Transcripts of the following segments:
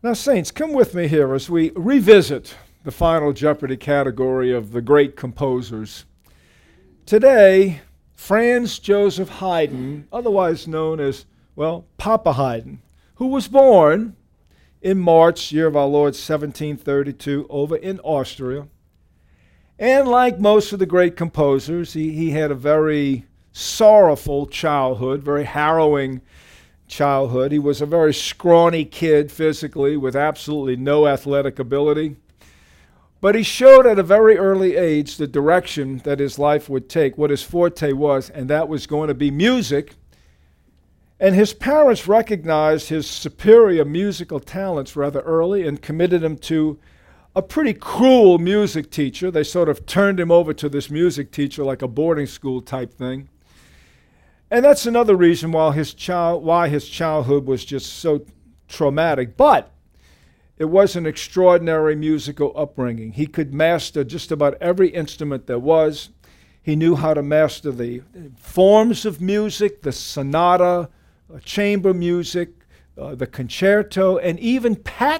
Now, Saints, come with me here as we revisit the final Jeopardy category of the great composers. Today, Franz Joseph Haydn, otherwise known as, Papa Haydn, who was born in March, year of our Lord, 1732, over in Austria. And like most of the great composers, he had a very sorrowful childhood, very harrowing childhood. He was a very scrawny kid physically with absolutely no athletic ability. But he showed at a very early age the direction that his life would take, what his forte was, and that was going to be music. And his parents recognized his superior musical talents rather early and committed him to a pretty cruel music teacher. They sort of turned him over to this music teacher like a boarding school type thing. And that's another reason why his childhood was just so traumatic. But it was an extraordinary musical upbringing. He could master just about every instrument there was. He knew how to master the forms of music, the sonata, chamber music, the concerto, and even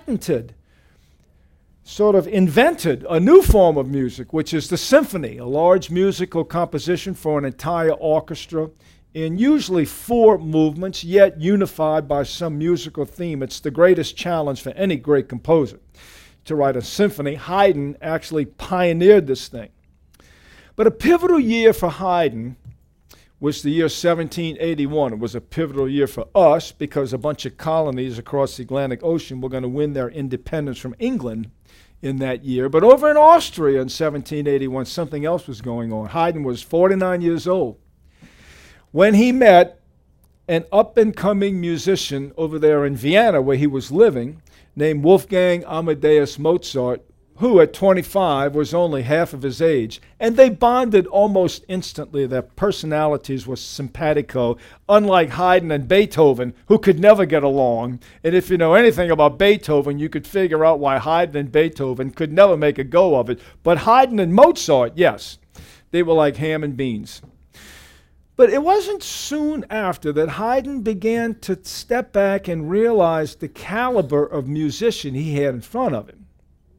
invented a new form of music, which is the symphony, a large musical composition for an entire orchestra in usually 4 movements, yet unified by some musical theme. It's the greatest challenge for any great composer to write a symphony. Haydn actually pioneered this thing. But a pivotal year for Haydn was the year 1781. It was a pivotal year for us because a bunch of colonies across the Atlantic Ocean were going to win their independence from England in that year. But over in Austria in 1781, something else was going on. Haydn was 49 years old when he met an up-and-coming musician over there in Vienna, where he was living, named Wolfgang Amadeus Mozart, who at 25 was only half of his age. And they bonded almost instantly. Their personalities were simpatico, unlike Haydn and Beethoven, who could never get along. And if you know anything about Beethoven, you could figure out why Haydn and Beethoven could never make a go of it. But Haydn and Mozart, yes, they were like ham and beans. But it wasn't soon after that Haydn began to step back and realize the caliber of musician he had in front of him.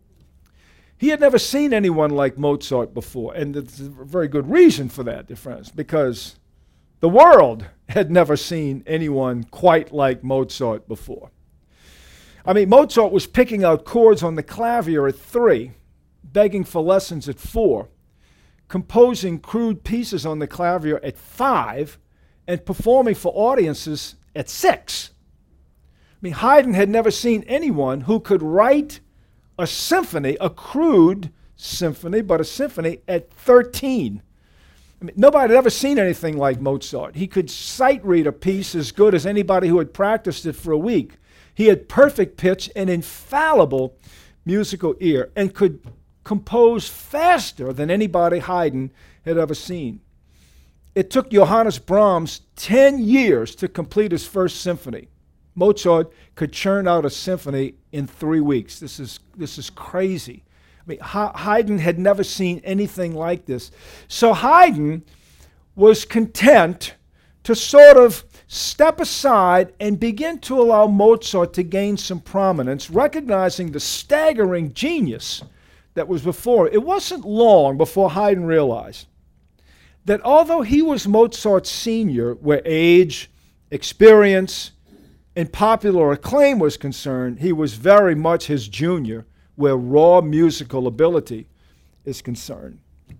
He had never seen anyone like Mozart before, and there's a very good reason for that, dear friends, because the world had never seen anyone quite like Mozart before. I mean, Mozart was picking out chords on the clavier at 3, begging for lessons at 4, composing crude pieces on the clavier at 5, and performing for audiences at 6. I mean, Haydn had never seen anyone who could write a symphony, a crude symphony, but a symphony at 13. I mean, nobody had ever seen anything like Mozart. He could sight read a piece as good as anybody who had practiced it for a week. He had perfect pitch and infallible musical ear and could compose faster than anybody Haydn had ever seen. It took Johannes Brahms 10 years to complete his first symphony. Mozart could churn out a symphony in 3 weeks. This is crazy. I mean, Haydn had never seen anything like this. So Haydn was content to sort of step aside and begin to allow Mozart to gain some prominence, recognizing the staggering genius that was before. It wasn't long before Haydn realized that although he was Mozart's senior, where age, experience, and popular acclaim was concerned, he was very much his junior, where raw musical ability is concerned.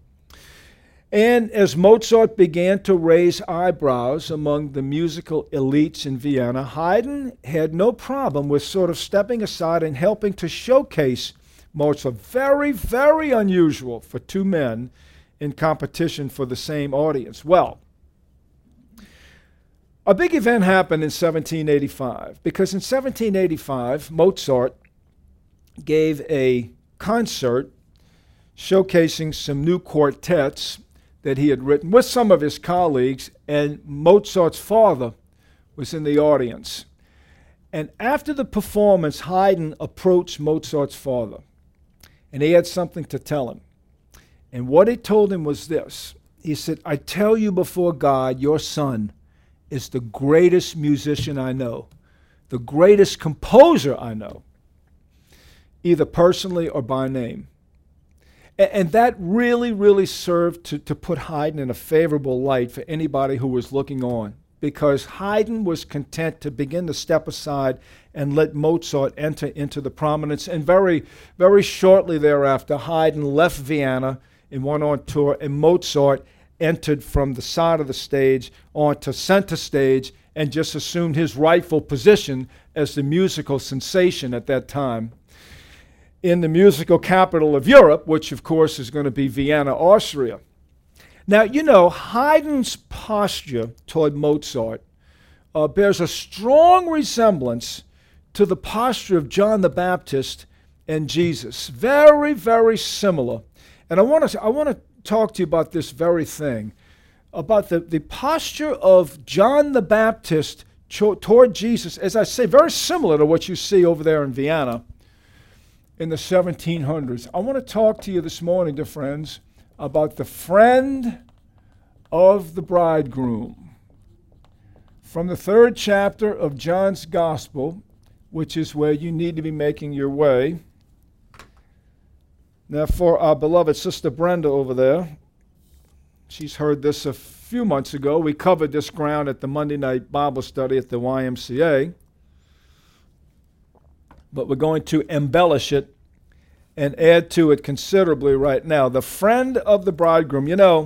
And as Mozart began to raise eyebrows among the musical elites in Vienna, Haydn had no problem with sort of stepping aside and helping to showcase Mozart. Very, very unusual for 2 men in competition for the same audience. Well, a big event happened in 1785, because in 1785, Mozart gave a concert showcasing some new quartets that he had written with some of his colleagues, and Mozart's father was in the audience. And after the performance, Haydn approached Mozart's father, and he had something to tell him. And what he told him was this. He said, "I tell you before God, your son is the greatest musician I know, the greatest composer I know. either personally or by name. And that really, really served to put Haydn in a favorable light for anybody who was looking on, because Haydn was content to begin to step aside and let Mozart enter into the prominence. And very, very shortly thereafter, Haydn left Vienna and went on tour, and Mozart entered from the side of the stage onto center stage and just assumed his rightful position as the musical sensation at that time in the musical capital of Europe, which of course is going to be Vienna, Austria. Now, you know, Haydn's posture toward Mozart bears a strong resemblance to the posture of John the Baptist and Jesus. Very, very similar. And I want to talk to you about this very thing, about the posture of John the Baptist toward Jesus, as I say, very similar to what you see over there in Vienna in the 1700s. I want to talk to you this morning, dear friends, about the friend of the bridegroom. From the 3rd chapter of John's Gospel, which is where you need to be making your way. Now, for our beloved Sister Brenda over there, she's heard this a few months ago. We covered this ground at the Monday night Bible study at the YMCA. But we're going to embellish it and add to it considerably right now. The friend of the bridegroom. You know,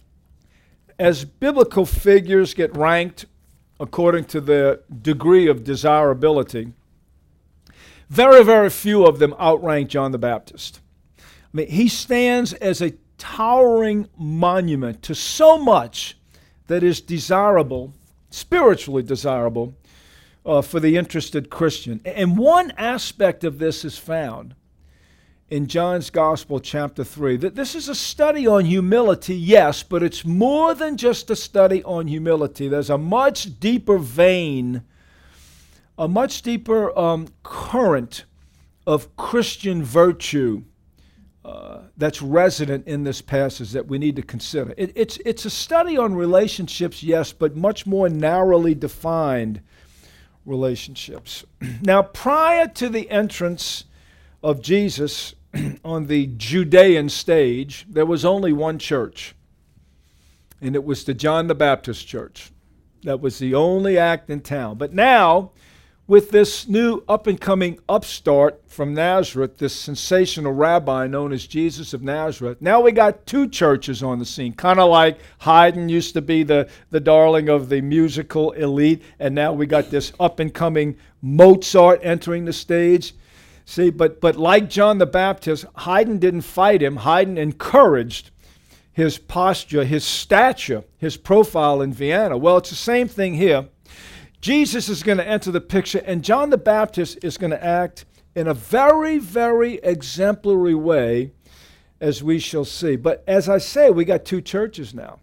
as biblical figures get ranked according to their degree of desirability, very, very few of them outrank John the Baptist. I mean, he stands as a towering monument to so much that is desirable, spiritually desirable, for the interested Christian. And one aspect of this is found in John's Gospel, chapter 3. That this is a study on humility, yes, but it's more than just a study on humility. There's a much deeper vein, a much deeper current of Christian virtue that's resident in this passage that we need to consider. It's a study on relationships, yes, but much more narrowly defined relationships. Now, prior to the entrance of Jesus on the Judean stage, there was only one church, and it was the John the Baptist church. That was the only act in town. But now, with this new up-and-coming upstart from Nazareth, this sensational rabbi known as Jesus of Nazareth, now we got two churches on the scene, kind of like Haydn used to be the darling of the musical elite, and now we got this up-and-coming Mozart entering the stage. See, but like John the Baptist, Haydn didn't fight him. Haydn encouraged his posture, his stature, his profile in Vienna. Well, it's the same thing here. Jesus is going to enter the picture, and John the Baptist is going to act in a very, very exemplary way, as we shall see. But as I say, we got two churches now.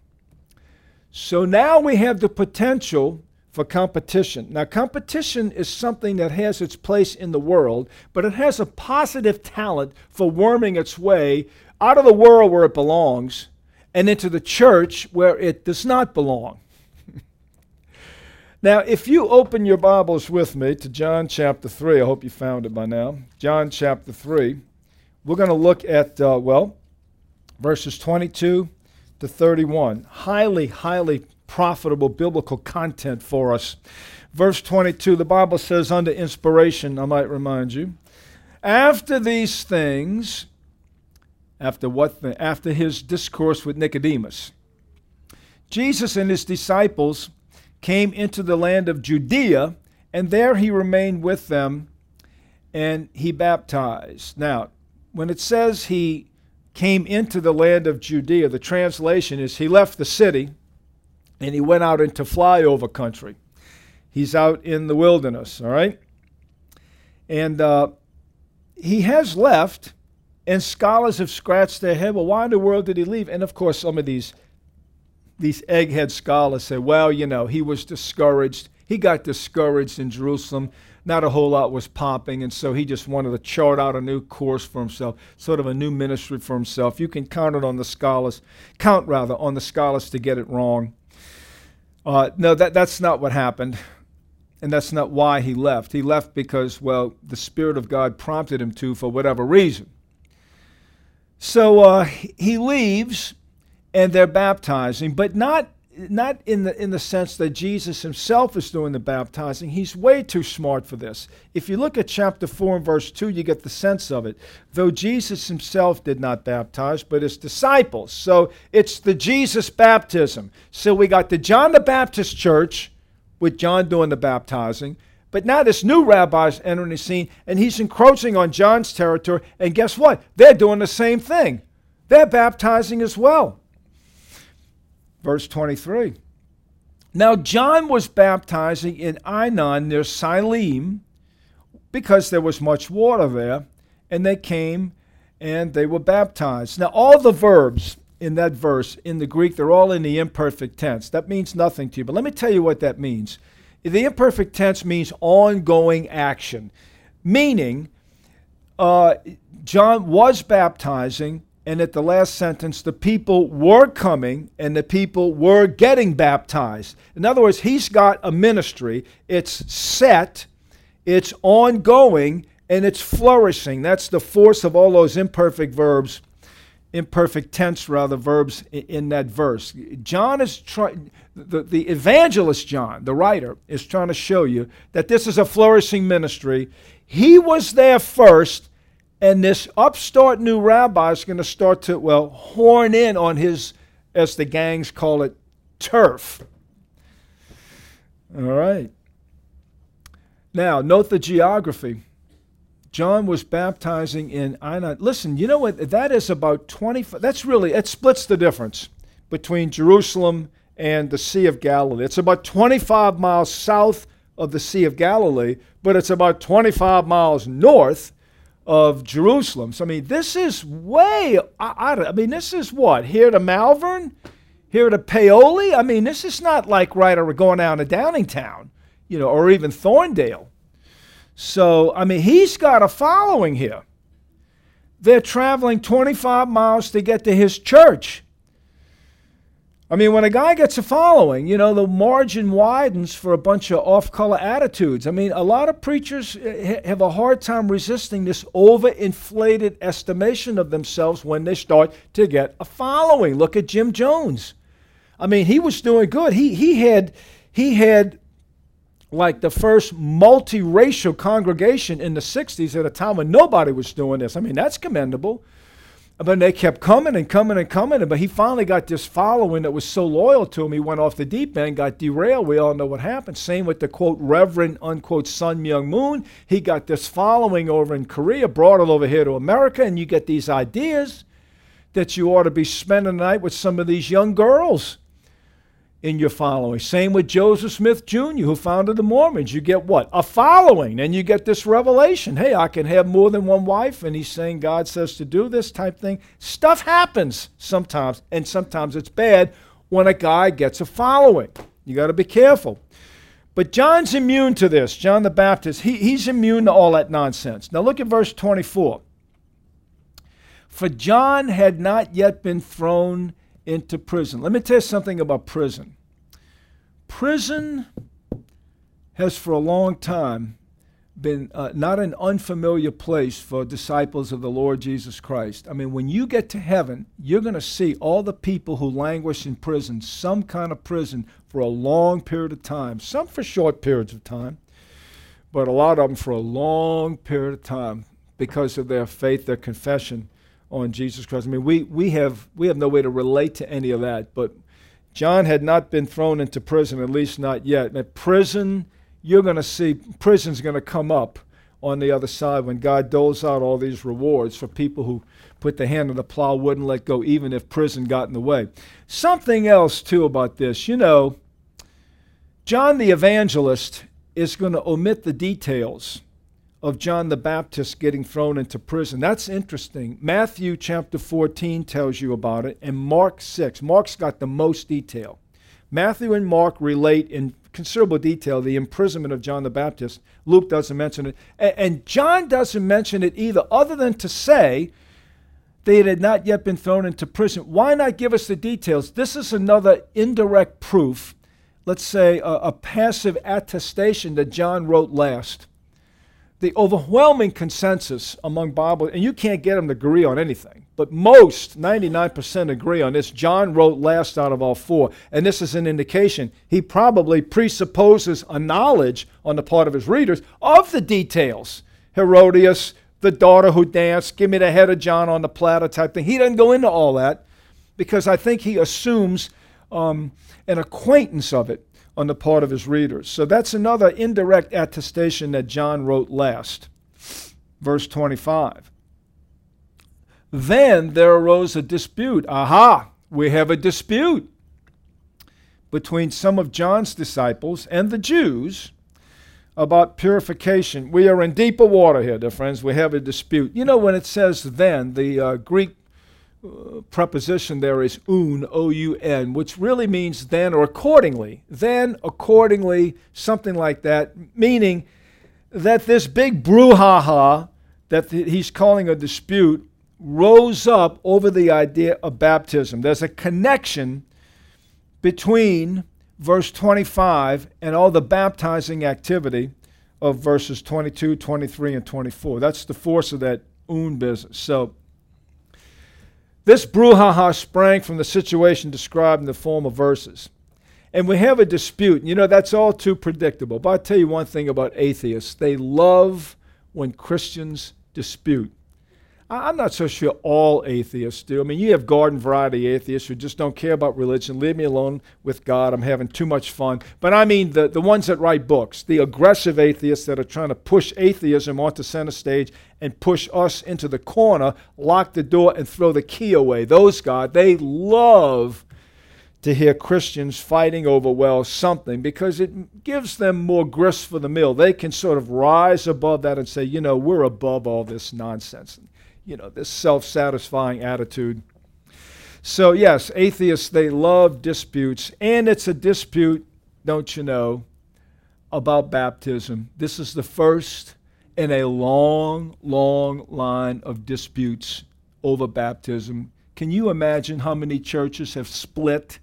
So now we have the potential for competition. Now, competition is something that has its place in the world, but it has a positive talent for worming its way out of the world where it belongs and into the church where it does not belong. Now, if you open your Bibles with me to John chapter 3, I hope you found it by now. John chapter 3, we're going to look at, verses 22 to 31. Highly, highly profitable biblical content for us. Verse 22, the Bible says, under inspiration, I might remind you, after these things, after his discourse with Nicodemus, Jesus and his disciples came into the land of Judea, and there he remained with them, and he baptized. Now, when it says he came into the land of Judea, the translation is he left the city, and he went out into flyover country. He's out in the wilderness, all right? And he has left, and scholars have scratched their head, well, why in the world did he leave? And of course, some of these egghead scholars say, well, you know, he was discouraged. He got discouraged in Jerusalem. Not a whole lot was popping, and so he just wanted to chart out a new course for himself, sort of a new ministry for himself. You can count on the scholars to get it wrong. No, that's not what happened. and that's not why he left. He left because, well, the Spirit of God prompted him to for whatever reason. So he leaves, and they're baptizing, but not in the sense that Jesus himself is doing the baptizing. He's way too smart for this. If you look at chapter 4 and verse 2, you get the sense of it. Though Jesus himself did not baptize, but his disciples. So it's the Jesus baptism. So we got the John the Baptist church with John doing the baptizing, but now this new rabbi's entering the scene, and he's encroaching on John's territory, and guess what? They're doing the same thing. They're baptizing as well. Verse 23. Now John was baptizing in Ainon near Siloam because there was much water there, and they came and they were baptized. Now all the verbs in that verse in the Greek, they're all in the imperfect tense. That means nothing to you, but let me tell you what that means. The imperfect tense means ongoing action, meaning John was baptizing, and at the last sentence, the people were coming and the people were getting baptized. In other words, he's got a ministry. It's set, it's ongoing, and it's flourishing. That's the force of all those imperfect verbs, imperfect tense rather, verbs in that verse. John is trying, the evangelist John, the writer, is trying to show you that this is a flourishing ministry. He was there first, and this upstart new rabbi is going to start to, well, horn in on his, as the gangs call it, turf. All right. Now, note the geography. John was baptizing in Ainon. Listen, you know what? That is about 25. That's really, it splits the difference between Jerusalem and the Sea of Galilee. It's about 25 miles south of the Sea of Galilee, but it's about 25 miles north of Jerusalem. So, I mean, this is way, this is what? Here to Malvern? Here to Paoli? I mean, this is not like right or going down to Downingtown, or even Thorndale. So, I mean, he's got a following here. They're traveling 25 miles to get to his church. I mean, when a guy gets a following, the margin widens for a bunch of off-color attitudes. I mean, a lot of preachers have a hard time resisting this overinflated estimation of themselves when they start to get a following. Look at Jim Jones. I mean, he was doing good. He had like the first multiracial congregation in the 60s at a time when nobody was doing this. I mean, that's commendable. But they kept coming and coming and coming. But he finally got this following that was so loyal to him, he went off the deep end, got derailed. We all know what happened. Same with the, quote, Reverend, unquote, Sun Myung Moon. He got this following over in Korea, brought it over here to America, and you get these ideas that you ought to be spending the night with some of these young girls in your following. Same with Joseph Smith Jr., who founded the Mormons. You get what? A following. And you get this revelation. Hey, I can have more than one wife, and he's saying God says to do this type thing. Stuff happens sometimes, and sometimes it's bad when a guy gets a following. You got to be careful. But John's immune to this. John the Baptist, he's immune to all that nonsense. Now look at verse 24. For John had not yet been thrown into prison. Let me tell you something about prison. Prison has for a long time been not an unfamiliar place for disciples of the Lord Jesus Christ. I mean, when you get to heaven, you're going to see all the people who languish in prison, some kind of prison, for a long period of time. Some for short periods of time, but a lot of them for a long period of time because of their faith, their confession on Jesus Christ. I mean, we have no way to relate to any of that, but John had not been thrown into prison, at least not yet. At prison, you're going to see prison's going to come up on the other side when God doles out all these rewards for people who put their hand on the plow, wouldn't let go, even if prison got in the way. Something else, too, about this. John the Evangelist is going to omit the details of John the Baptist getting thrown into prison. That's interesting. Matthew chapter 14 tells you about it, and Mark 6. Mark's got the most detail. Matthew and Mark relate in considerable detail the imprisonment of John the Baptist. Luke doesn't mention it. And John doesn't mention it either, other than to say they had not yet been thrown into prison. Why not give us the details? This is another indirect proof let's say, a passive attestation that John wrote last. The overwhelming consensus among Bible, and you can't get them to agree on anything, but most, 99%, agree on this. John wrote last out of all four, and this is an indication he probably presupposes a knowledge on the part of his readers of the details. Herodias, the daughter who danced, give me the head of John on the platter type thing. He doesn't go into all that because I think he assumes an acquaintance of it on the part of his readers. So that's another indirect attestation that John wrote last. Verse 25. Then there arose a dispute. Aha! We have a dispute between some of John's disciples and the Jews about purification. We are in deeper water here, dear friends. We have a dispute. You know, when it says then, the Greek preposition there is un, O-U-N, which really means then or accordingly. Then, accordingly, something like that, meaning that this big brouhaha that he's calling a dispute rose up over the idea of baptism. There's a connection between verse 25 and all the baptizing activity of verses 22, 23, and 24. That's the force of that un business. So, this brouhaha sprang from the situation described in the form of verses. And we have a dispute. You know, that's all too predictable. But I'll tell you one thing about atheists. They love when Christians dispute. I'm not so sure all atheists do. I mean, you have garden variety atheists who just don't care about religion. Leave me alone with God. I'm having too much fun. But I mean the ones that write books, the aggressive atheists that are trying to push atheism onto center stage and push us into the corner, lock the door, and throw the key away. Those guys, they love to hear Christians fighting over, well, something, because it gives them more grist for the mill. They can sort of rise above that and say, you know, we're above all this nonsense. You know, this self-satisfying attitude. So, yes, atheists, they love disputes, and it's a dispute, don't you know, about baptism. This is the first in a long, long line of disputes over baptism. Can you imagine how many churches have split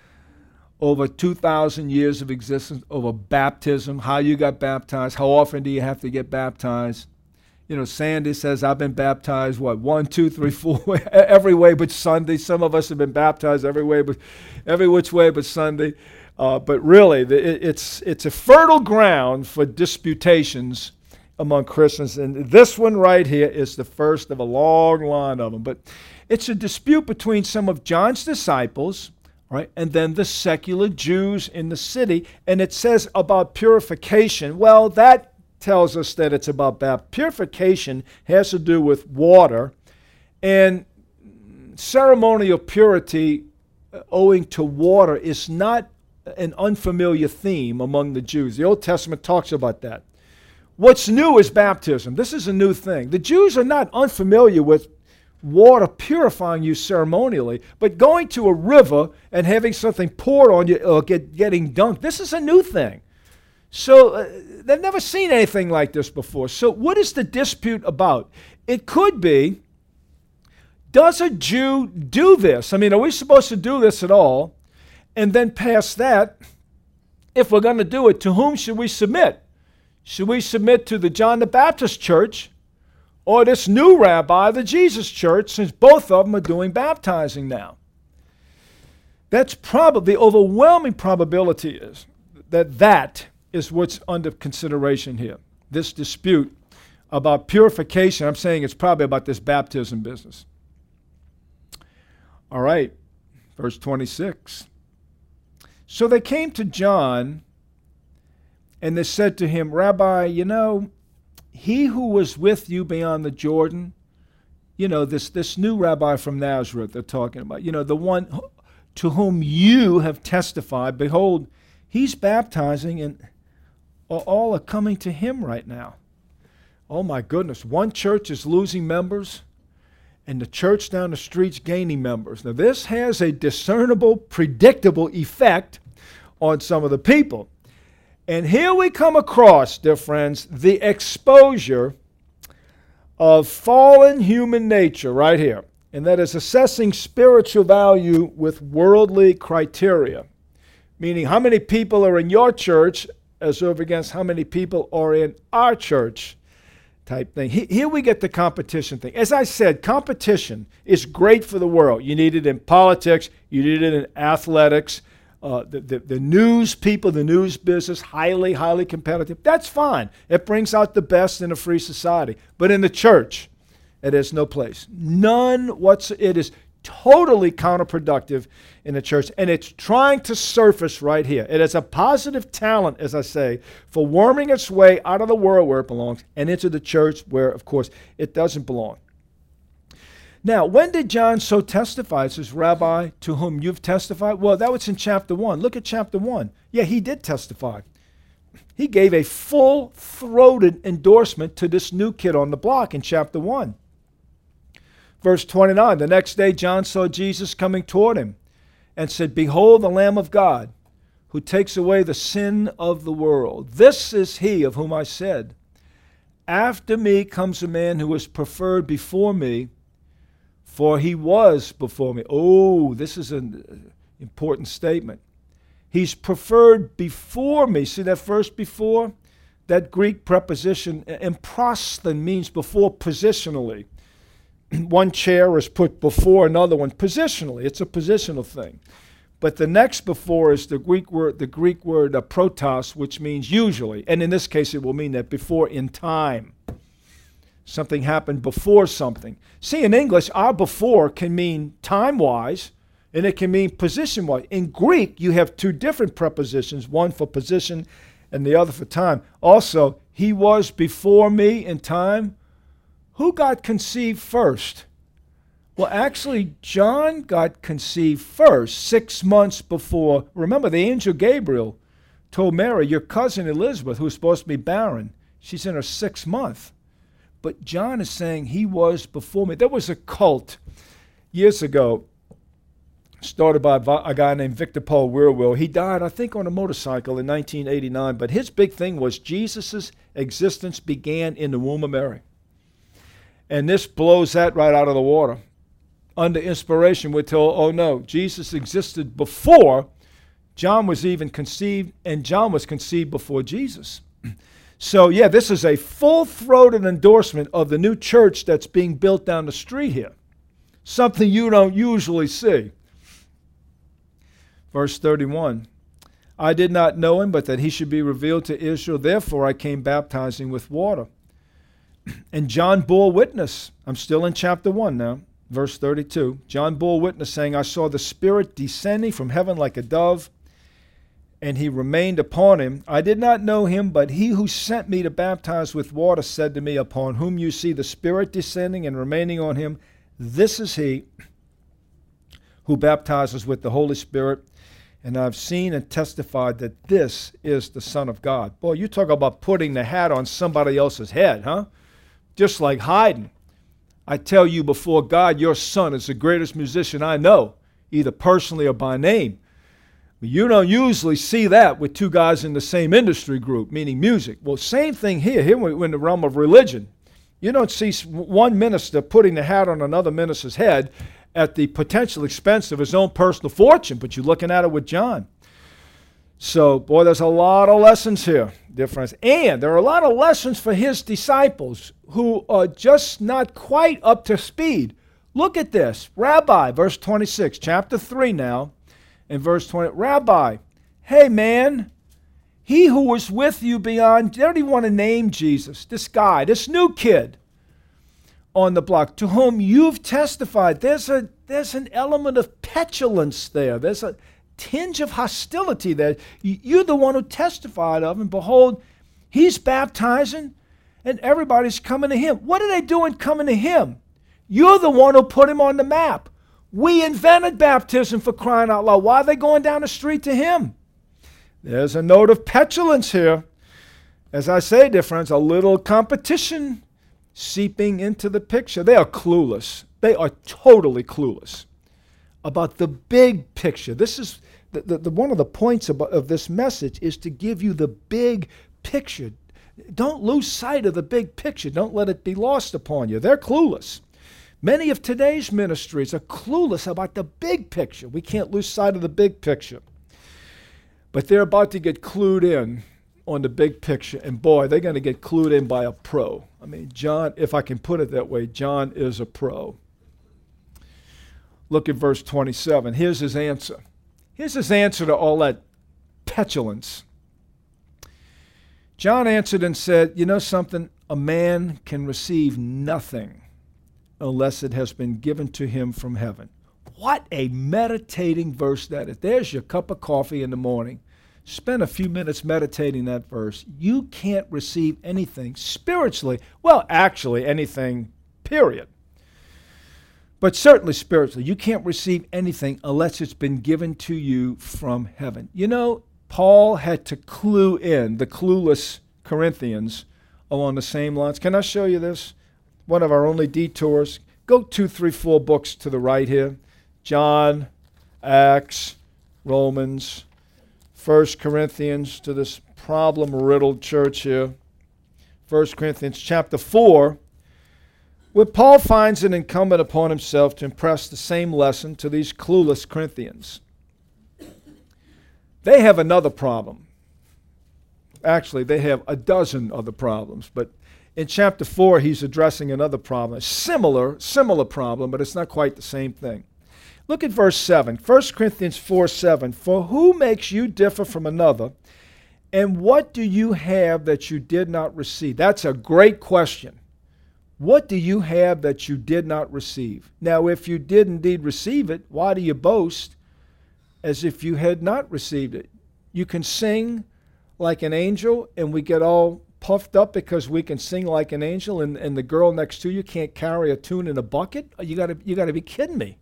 over 2,000 years of existence over baptism, how you got baptized, how often do you have to get baptized? You know, Sandy says, I've been baptized, 1, 2, 3, 4, every way but Sunday. Some of us have been baptized every which way but Sunday. But really, it's a fertile ground for disputations among Christians. And this one right here is the first of a long line of them. But it's a dispute between some of John's disciples, right, and then the secular Jews in the city. And it says about purification. Well, that tells us that it's about baptism. Purification has to do with water, and ceremonial purity owing to water is not an unfamiliar theme among the Jews. The Old Testament talks about that. What's new is baptism. This is a new thing. The Jews are not unfamiliar with water purifying you ceremonially, but going to a river and having something poured on you or getting dunked, this is a new thing. So they've never seen anything like this before. So what is the dispute about? It could be, does a Jew do this? I mean, are we supposed to do this at all? And then past that, if we're going to do it, to whom should we submit? Should we submit to the John the Baptist church or this new rabbi, the Jesus church, since both of them are doing baptizing now? That's probably, the overwhelming probability is that is what's under consideration here. This dispute about purification, I'm saying it's probably about this baptism business. All right, verse 26. So they came to John, and they said to him, Rabbi, you know, he who was with you beyond the Jordan, you know, this new rabbi from Nazareth they're talking about, you know, the one to whom you have testified, behold, he's baptizing, and all are coming to him right now. Oh my goodness, one church is losing members, and the church down the street's gaining members. Now this has a discernible, predictable effect on some of the people. And here we come across, dear friends, the exposure of fallen human nature right here. And that is assessing spiritual value with worldly criteria. meaning how many people are in your church as over against how many people are in our church type thing. Here we get the competition thing. As I said, competition is great for the world. You need it in politics. You need it in athletics. The news people, the news business, highly, highly competitive. That's fine. It brings out the best in a free society. But in the church, it has no place. None whatsoever. It is totally counterproductive in the church, and it's trying to surface right here. It has a positive talent, as I say, for worming its way out of the world where it belongs and into the church where, of course, it doesn't belong. Now, when did John so testify? It says, Rabbi, to whom you've testified? Well, that was in chapter 1. Look at chapter 1. Yeah, he did testify. He gave a full-throated endorsement to this new kid on the block in chapter 1. Verse 29, the next day John saw Jesus coming toward him and said, Behold the Lamb of God, who takes away the sin of the world. This is he of whom I said, After me comes a man who is preferred before me, for he was before me. Oh, this is an important statement. He's preferred before me. See that first before? That Greek preposition, emprosthen, means before positionally. One chair is put before another one positionally. It's a positional thing. But the next before is the Greek word protos, which means usually. And in this case, it will mean that before in time. Something happened before something. See, in English, our before can mean time-wise, and it can mean position-wise. In Greek, you have two different prepositions, one for position and the other for time. Also, he was before me in time. Who got conceived first? Well, actually, John got conceived first, 6 months before. Remember, the angel Gabriel told Mary, your cousin Elizabeth, who was supposed to be barren, she's in her 6th month. But John is saying he was before me. There was a cult years ago started by a guy named Victor Paul Wierwille. He died, I think, on a motorcycle in 1989. But his big thing was Jesus' existence began in the womb of Mary. And this blows that right out of the water. Under inspiration, we're told, oh no, Jesus existed before John was even conceived, and John was conceived before Jesus. So yeah, this is a full-throated endorsement of the new church that's being built down the street here. Something you don't usually see. Verse 31, I did not know him, but that he should be revealed to Israel. Therefore I came baptizing with water. And John bore witness. I'm still in chapter 1 now, verse 32. John bore witness, saying, I saw the Spirit descending from heaven like a dove, and he remained upon him. I did not know him, but he who sent me to baptize with water said to me, upon whom you see the Spirit descending and remaining on him, this is he who baptizes with the Holy Spirit. And I've seen and testified that this is the Son of God. Boy, you talk about putting the hat on somebody else's head, huh? Just like Haydn. I tell you before God, your son is the greatest musician I know, either personally or by name. But you don't usually see that with two guys in the same industry group, meaning music. Well, same thing here. Here we're in the realm of religion. You don't see one minister putting the hat on another minister's head at the potential expense of his own personal fortune, but you're looking at it with John. So, boy, there's a lot of lessons here, dear friends. And there are a lot of lessons for his disciples who are just not quite up to speed. Look at this. Rabbi, verse 26, chapter 3 now, and verse 20. Rabbi, hey, man, he who was with you beyond, they don't even want to name Jesus, this guy, this new kid on the block, to whom you've testified. There's an element of petulance there. There's a tinge of hostility there. You're the one who testified of him. Behold, he's baptizing, and everybody's coming to him. What are they doing coming to him? You're the one who put him on the map. We invented baptism, for crying out loud. Why are they going down the street to him? There's a note of petulance here. As I say, dear friends, a little competition seeping into the picture. They are clueless. They are totally clueless about the big picture. This is one of the points of this message is to give you the big picture. Don't lose sight of the big picture. Don't let it be lost upon you. They're clueless. Many of today's ministries are clueless about the big picture. We can't lose sight of the big picture. But they're about to get clued in on the big picture. And boy, they're going to get clued in by a pro. I mean, John, if I can put it that way, John is a pro. Look at verse 27. Here's his answer. Here's his answer to all that petulance. John answered and said, you know something? A man can receive nothing unless it has been given to him from heaven. What a meditating verse that is. There's your cup of coffee in the morning. Spend a few minutes meditating that verse. You can't receive anything spiritually. Well, actually, anything, period. But certainly spiritually. You can't receive anything unless it's been given to you from heaven. You know, Paul had to clue in the clueless Corinthians along the same lines. Can I show you this? One of our only detours. Go 2, 3, 4 books to the right here. John, Acts, Romans, 1 Corinthians, to this problem-riddled church here. 1 Corinthians chapter 4, where Paul finds it incumbent upon himself to impress the same lesson to these clueless Corinthians. They have another problem. Actually, they have a dozen other problems, but in chapter 4, he's addressing another problem, a similar problem, but it's not quite the same thing. Look at verse 7, 1 Corinthians 4:7. For who makes you differ from another, and what do you have that you did not receive? That's a great question. What do you have that you did not receive? Now, if you did indeed receive it, why do you boast as if you had not received it? You can sing like an angel, and we get all puffed up because we can sing like an angel, and the girl next to you can't carry a tune in a bucket? You gotta be kidding me.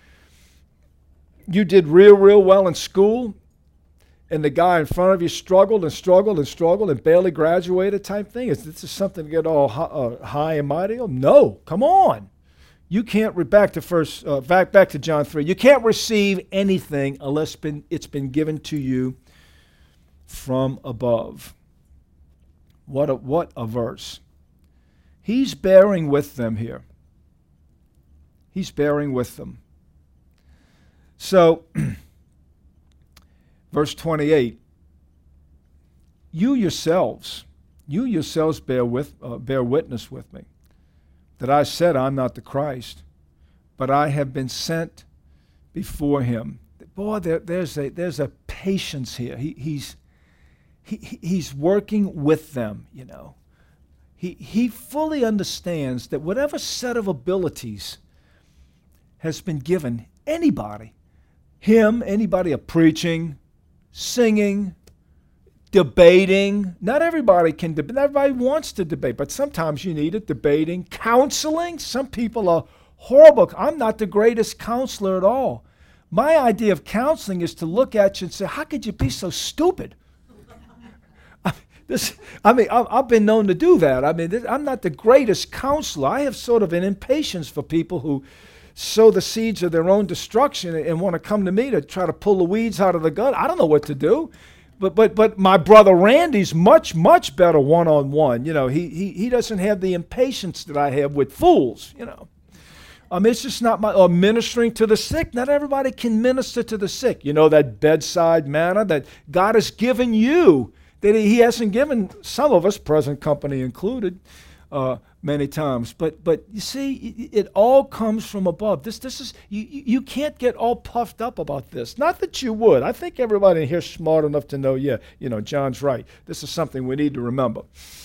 You did real well in school, and the guy in front of you struggled and barely graduated type thing? Is this something to get all high and mighty on? No, come on. You can't, back to John 3, you can't receive anything unless it's been given to you from above. What a verse. He's bearing with them here. He's bearing with them. So, verse 28, you yourselves bear witness with me that I said I'm not the Christ, but I have been sent before him. Boy, there's a patience here. He's working with them, you know. He fully understands that whatever set of abilities has been given anybody, anybody, preaching, singing, debating. Not everybody can debate. Not everybody wants to debate, but sometimes you need it. Debating, counseling. Some people are horrible. I'm not the greatest counselor at all. My idea of counseling is to look at you and say, how could you be so stupid? I've been known to do that. I'm not the greatest counselor. I have sort of an impatience for people who sow the seeds of their own destruction and want to come to me to try to pull the weeds out of the gut. I don't know what to do. But my brother Randy's much better one-on-one. You know, he doesn't have the impatience that I have with fools, you know. It's just not or ministering to the sick. Not everybody can minister to the sick. You know, that bedside manner that God has given you, that he hasn't given some of us, present company included, many times. But you see, it all comes from above. This is you can't get all puffed up about this. Not that you would. I think everybody in here is smart enough to know, John's right. This is something we need to remember.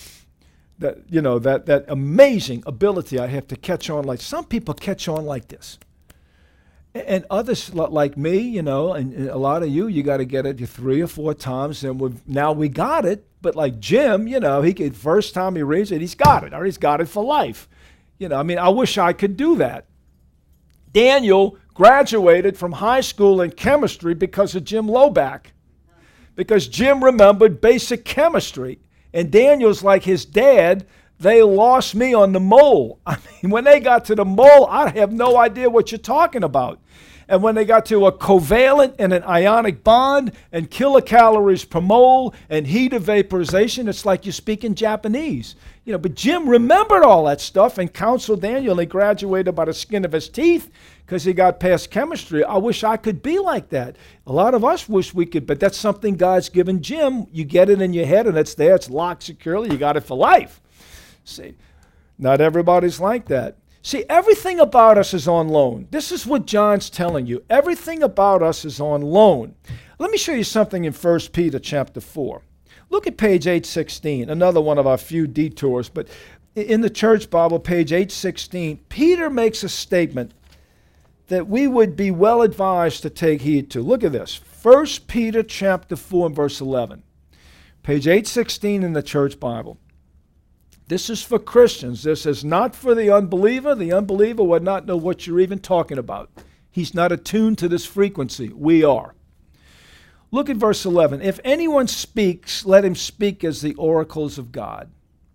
That amazing ability I have to catch on like some people catch on like this. And others like me, and a lot of you got to get it 3 or 4 times, and now we got it. But like Jim, first time he reads it, he's got it, or he's got it for life. I wish I could do that. Daniel graduated from high school in chemistry because of Jim Loback, because Jim remembered basic chemistry. And Daniel's like his dad. They lost me on the mole. When they got to the mole, I have no idea what you're talking about. And when they got to a covalent and an ionic bond and kilocalories per mole and heat of vaporization, it's like you speak in Japanese. But Jim remembered all that stuff and counseled Daniel, and he graduated by the skin of his teeth because he got past chemistry. I wish I could be like that. A lot of us wish we could, but that's something God's given Jim. You get it in your head and it's there. It's locked securely. You got it for life. See, not everybody's like that. See, everything about us is on loan. This is what John's telling you. Everything about us is on loan. Let me show you something in 1 Peter chapter 4. Look at page 816, another one of our few detours, but in the church Bible, page 816, Peter makes a statement that we would be well advised to take heed to. Look at this. 1 Peter chapter 4 and verse 11. Page 816 in the church Bible. This is for Christians. This is not for the unbeliever. The unbeliever would not know what you're even talking about. He's not attuned to this frequency. We are. Look at verse 11. If anyone speaks, let him speak as the oracles of God.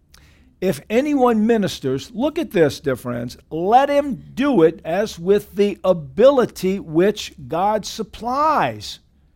If anyone ministers, look at this, dear friends, let him do it as with the ability which God supplies,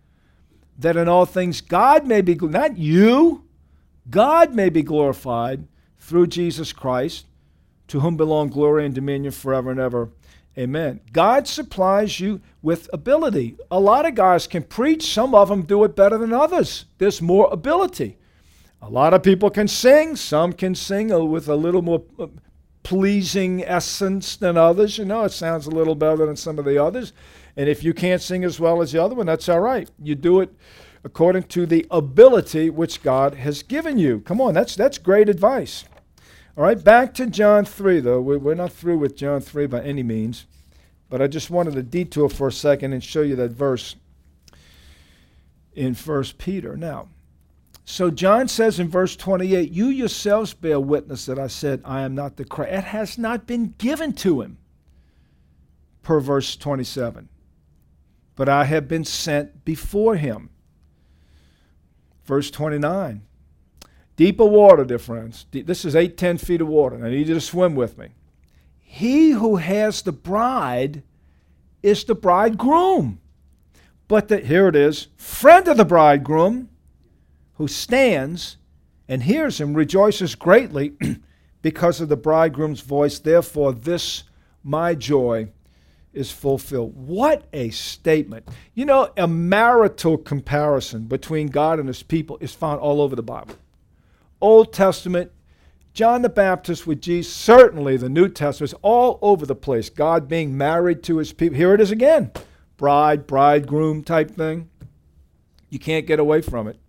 that in all things God may be, not you, God may be glorified through Jesus Christ, to whom belong glory and dominion forever and ever. Amen. God supplies you with ability. A lot of guys can preach. Some of them do it better than others. There's more ability. A lot of people can sing. Some can sing with a little more pleasing essence than others. It sounds a little better than some of the others. And if you can't sing as well as the other one, that's all right. You do it according to the ability which God has given you. Come on, that's great advice. All right, back to John 3, though. We're not through with John 3 by any means. But I just wanted to detour for a second and show you that verse in 1 Peter. Now, so John says in verse 28, you yourselves bear witness that I said, I am not the Christ. It has not been given to him, per verse 27. But I have been sent before him. Verse 29. Deeper water, dear friends. This is 8-10 feet of water. I need you to swim with me. He who has the bride is the bridegroom. But here it is, friend of the bridegroom, who stands and hears him, rejoices greatly because of the bridegroom's voice. Therefore, this my joy is fulfilled. What a statement. A marital comparison between God and his people is found all over the Bible. Old Testament, John the Baptist with Jesus, certainly the New Testament, all over the place. God being married to his people. Here it is again. Bride, bridegroom type thing. You can't get away from it.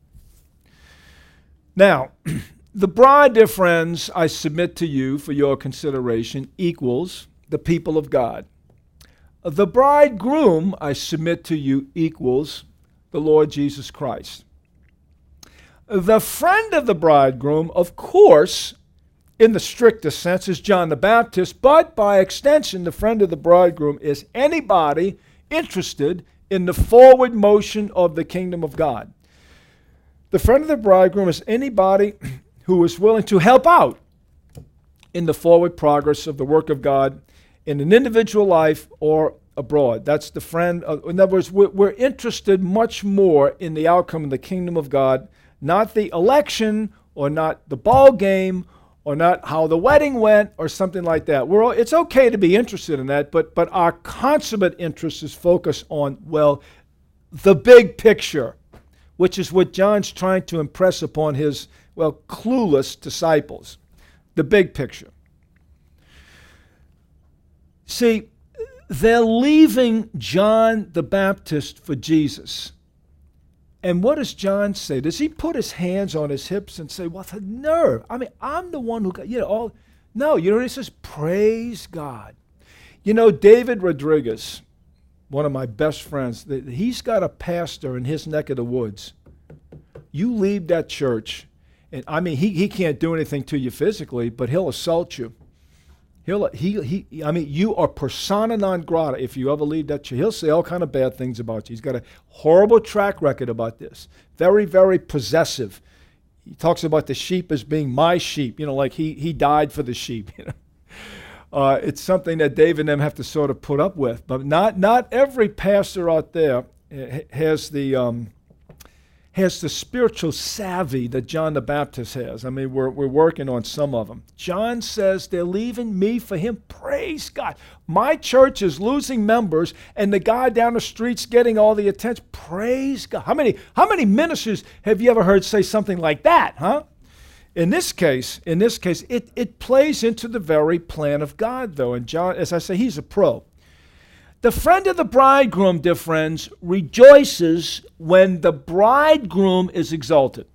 Now, the bride, dear friends, I submit to you for your consideration, equals the people of God. The bridegroom, I submit to you, equals the Lord Jesus Christ. The friend of the bridegroom, of course, in the strictest sense, is John the Baptist, but by extension, the friend of the bridegroom is anybody interested in the forward motion of the kingdom of God. The friend of the bridegroom is anybody who is willing to help out in the forward progress of the work of God in an individual life or abroad. That's the friend. In other words, we're interested much more in the outcome of the kingdom of God, not the election or not the ball game or not how the wedding went or something like that. It's okay to be interested in that, but our consummate interest is focused on, the big picture, which is what John's trying to impress upon his, clueless disciples. The big picture. See, they're leaving John the Baptist for Jesus. And what does John say? Does he put his hands on his hips and say, what the nerve? I'm the one who got, all. No, what he says? Praise God. David Rodriguez, one of my best friends, he's got a pastor in his neck of the woods. You leave that church, and he can't do anything to you physically, but he'll assault you. You are persona non grata if you ever leave that church. He'll say all kind of bad things about you. He's got a horrible track record about this. Very, very possessive. He talks about the sheep as being my sheep, like he died for the sheep. It's something that David and them have to sort of put up with. But not every pastor out there has the spiritual savvy that John the Baptist has. I mean, we're working on some of them. John says they're leaving me for him. Praise God. My church is losing members, and the guy down the street's getting all the attention. Praise God. How many ministers have you ever heard say something like that, huh? In this case, it plays into the very plan of God, though. And John, as I say, he's a pro. The friend of the bridegroom, dear friends, rejoices when the bridegroom is exalted.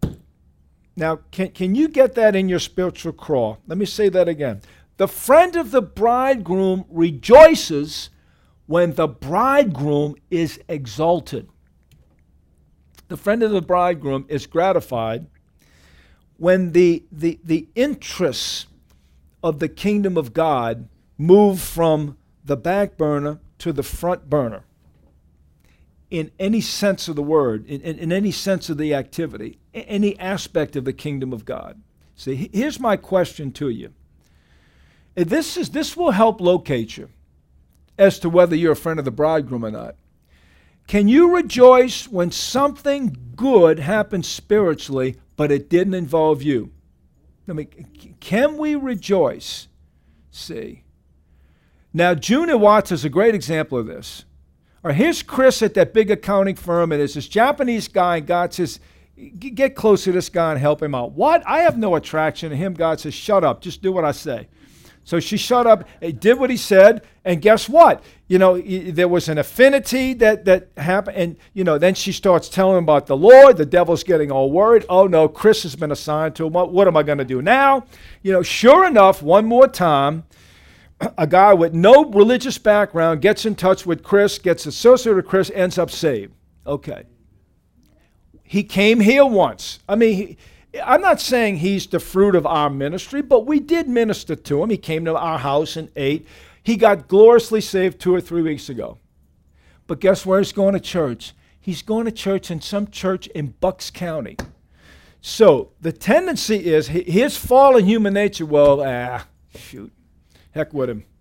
Now, can you get that in your spiritual craw? Let me say that again. The friend of the bridegroom rejoices when the bridegroom is exalted. The friend of the bridegroom is gratified when the interests of the kingdom of God move from the back burner to the front burner, in any sense of the word, in any sense of the activity, any aspect of the kingdom of God. See, here's my question to you. This will help locate you as to whether you're a friend of the bridegroom or not. Can you rejoice when something good happens spiritually, but it didn't involve you? I mean, can we rejoice? See. Now, Junior Watts is a great example of this. Or here's Chris at that big accounting firm, and there's this Japanese guy, and God says, get close to this guy and help him out. What? I have no attraction to him. God says, shut up. Just do what I say. So she shut up, did what he said, and guess what? There was an affinity that happened, and, then she starts telling him about the Lord. The devil's getting all worried. Oh, no, Chris has been assigned to him. What am I going to do now? Sure enough, one more time, a guy with no religious background gets in touch with Chris, gets associated with Chris, ends up saved. Okay. He came here once. I mean, I'm not saying he's the fruit of our ministry, but we did minister to him. He came to our house and ate. He got gloriously saved 2 or 3 weeks ago. But guess where he's going to church? He's going to church in some church in Bucks County. So the tendency is his fallen human nature, heck with him,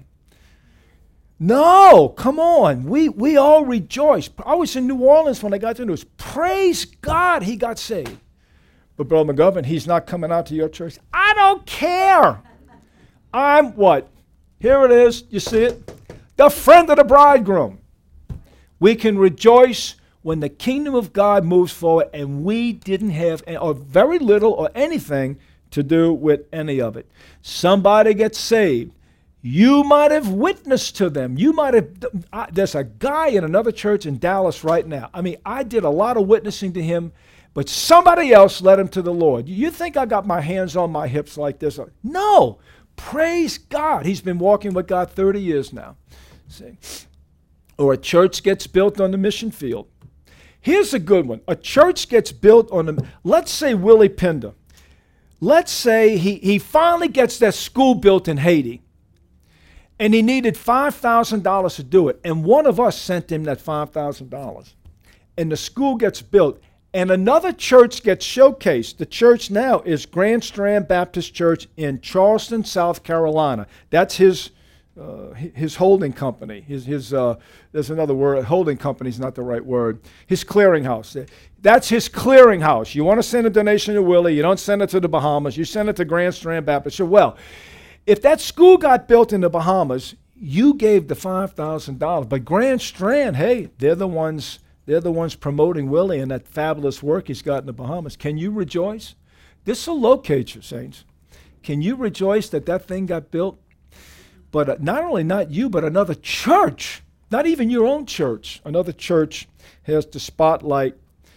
No, come on. We all rejoice. I was in New Orleans when I got the news. Praise God he got saved. But Brother McGovern, he's not coming out to your church. I don't care. I'm what? Here it is. You see it? The friend of the bridegroom. We can rejoice when the kingdom of God moves forward and we didn't have, or very little or anything to do with any of it. Somebody gets saved. You might have witnessed to them. You might have, there's a guy in another church in Dallas right now. I mean, I did a lot of witnessing to him, but somebody else led him to the Lord. You think I got my hands on my hips like this? No. Praise God. He's been walking with God 30 years now. See? Or a church gets built on the mission field. Here's a good one. A church gets built on the, let's say Willie Pinder. Let's say he finally gets that school built in Haiti, and he needed $5,000 to do it, and one of us sent him that $5,000. And the school gets built, and another church gets showcased. The church now is Grand Strand Baptist Church in Charleston, South Carolina. That's his holding company. There's another word. Holding company is not the right word. His clearinghouse. That's his clearinghouse. You want to send a donation to Willie, you don't send it to the Bahamas. You send it to Grand Strand Baptist. So, well, if that school got built in the Bahamas, you gave the $5,000. But Grand Strand, hey, they're the ones promoting Willie and that fabulous work he's got in the Bahamas. Can you rejoice? This will locate you, saints. Can you rejoice that thing got built? But not only not you, but another church, not even your own church, another church has the spotlight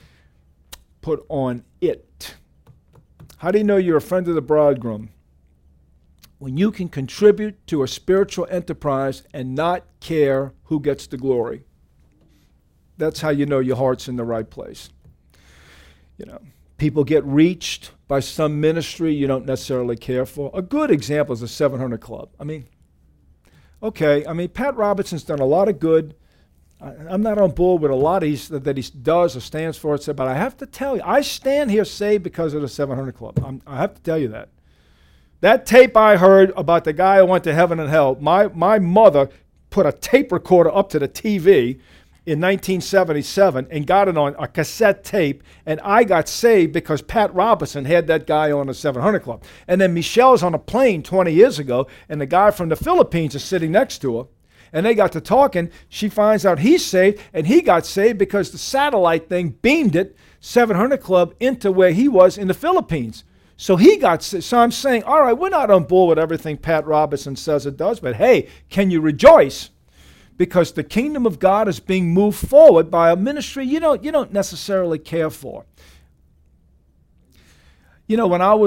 put on it. How do you know you're a friend of the bridegroom? When you can contribute to a spiritual enterprise and not care who gets the glory. That's how you know your heart's in the right place. People get reached by some ministry you don't necessarily care for. A good example is the 700 Club. Pat Robertson's done a lot of good. I'm not on board with a lot that he does or stands for, but I have to tell you, I stand here saved because of the 700 Club. I have to tell you that. That tape I heard about the guy who went to heaven and hell, my mother put a tape recorder up to the TV in 1977 and got it on a cassette tape, and I got saved because Pat Robertson had that guy on the 700 Club. And then Michelle's on a plane 20 years ago, and the guy from the Philippines is sitting next to her, and they got to talking. She finds out he's saved, and he got saved because the satellite thing beamed it, 700 Club, into where he was in the Philippines. So he got saved. So I'm saying, all right, we're not on board with everything Pat Robertson says it does, but hey, can you rejoice? Because the kingdom of God is being moved forward by a ministry you don't necessarily care for. You know, when I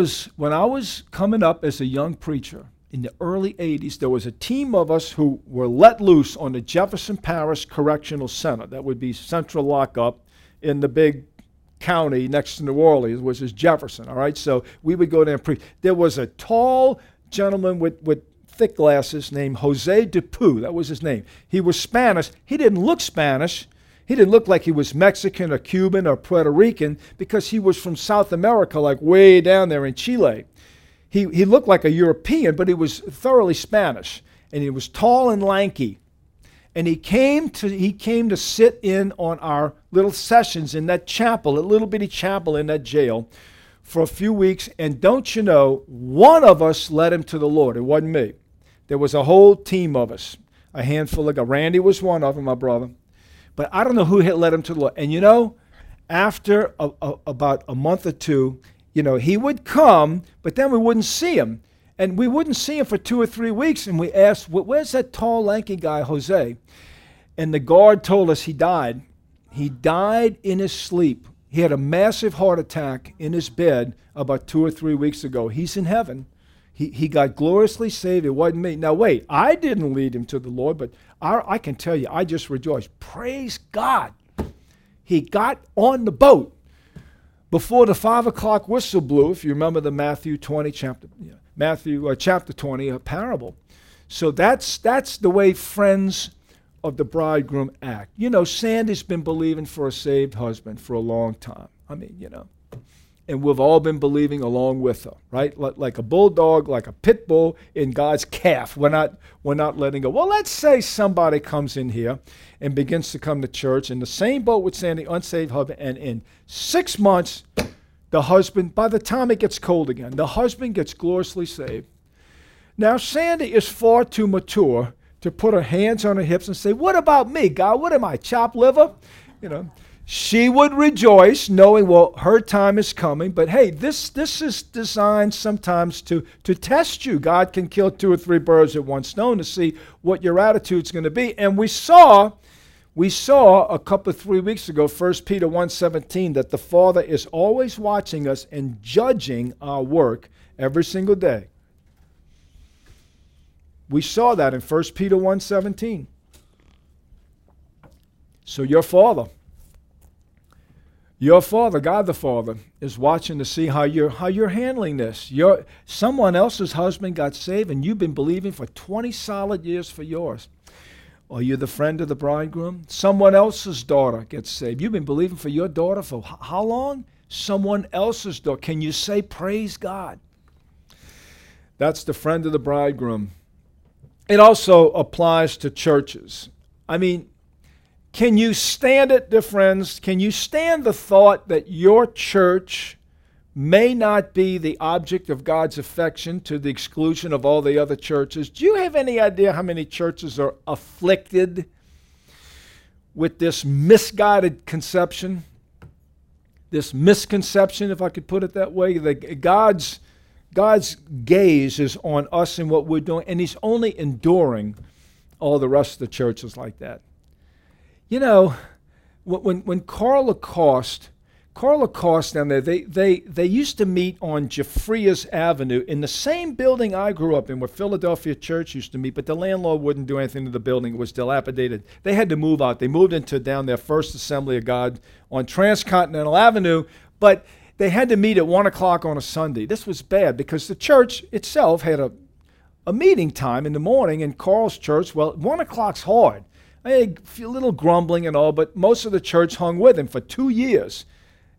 was coming up as a young preacher in the early 80s, there was a team of us who were let loose on the Jefferson Parish Correctional Center. That would be central lockup in the big county next to New Orleans, which is Jefferson, all right? So we would go there and preach. There was a tall gentleman with thick glasses named Jose Dupuy. That was his name. He was Spanish. He didn't look Spanish. He didn't look like he was Mexican or Cuban or Puerto Rican because he was from South America, like way down there in Chile. He looked like a European, but he was thoroughly Spanish. And he was tall and lanky. And he came to sit in on our little sessions in that chapel, a little bitty chapel in that jail, for a few weeks. And don't you know, one of us led him to the Lord. It wasn't me. There was a whole team of us, a handful of guys. Randy was one of them, my brother. But I don't know who had led him to the Lord. And you know, after about a month or two, you know, he would come, but then we wouldn't see him. And we wouldn't see him for 2 or 3 weeks. And we asked, where's that tall, lanky guy, Jose? And the guard told us he died. He died in his sleep. He had a massive heart attack in his bed about 2 or 3 weeks ago. He's in heaven. He got gloriously saved. It wasn't me. Now, wait, I didn't lead him to the Lord, but I can tell you, I just rejoiced. Praise God. He got on the boat before the 5 o'clock whistle blew, if you remember the Matthew 20 chapter, chapter 20, a parable. So that's the way friends of the bridegroom act. You know, Sandy's been believing for a saved husband for a long time. I mean, you know. And we've all been believing along with her, right? Like a bulldog, like a pit bull in God's calf. We're not letting go. Well, let's say somebody comes in here and begins to come to church in the same boat with Sandy, unsaved husband, and in 6 months, the husband, by the time it gets cold again, the husband gets gloriously saved. Now, Sandy is far too mature to put her hands on her hips and say, what about me, God? What am I, chopped liver? You know. She would rejoice knowing, well, her time is coming. But hey, this is designed sometimes to test you. God can kill 2 or 3 birds with one stone to see what your attitude's going to be. And we saw a couple of 3 weeks ago, 1 Peter 1:17, that the Father is always watching us and judging our work every single day. We saw that in 1 Peter 1:17. So your Father, God the Father, is watching to see how you're handling this. Someone else's husband got saved, and you've been believing for 20 solid years for yours. Are you the friend of the bridegroom? Someone else's daughter gets saved. You've been believing for your daughter for how long? Someone else's daughter. Can you say, praise God? That's the friend of the bridegroom. It also applies to churches. I mean, can you stand it, dear friends? Can you stand the thought that your church may not be the object of God's affection to the exclusion of all the other churches? Do you have any idea how many churches are afflicted with this misguided conception? This misconception, if I could put it that way, that God's gaze is on us and what we're doing, and He's only enduring all the rest of the churches like that. You know, when Carl Lacoste down there, they used to meet on Jeffreys Avenue in the same building I grew up in, where Philadelphia Church used to meet, but the landlord wouldn't do anything to the building. It was dilapidated. They had to move out. They moved into down their First Assembly of God on Transcontinental Avenue, but they had to meet at 1 o'clock on a Sunday. This was bad because the church itself had a meeting time in the morning, and Carl's church, well, 1 o'clock's hard. I had a little grumbling and all, but most of the church hung with him for 2 years.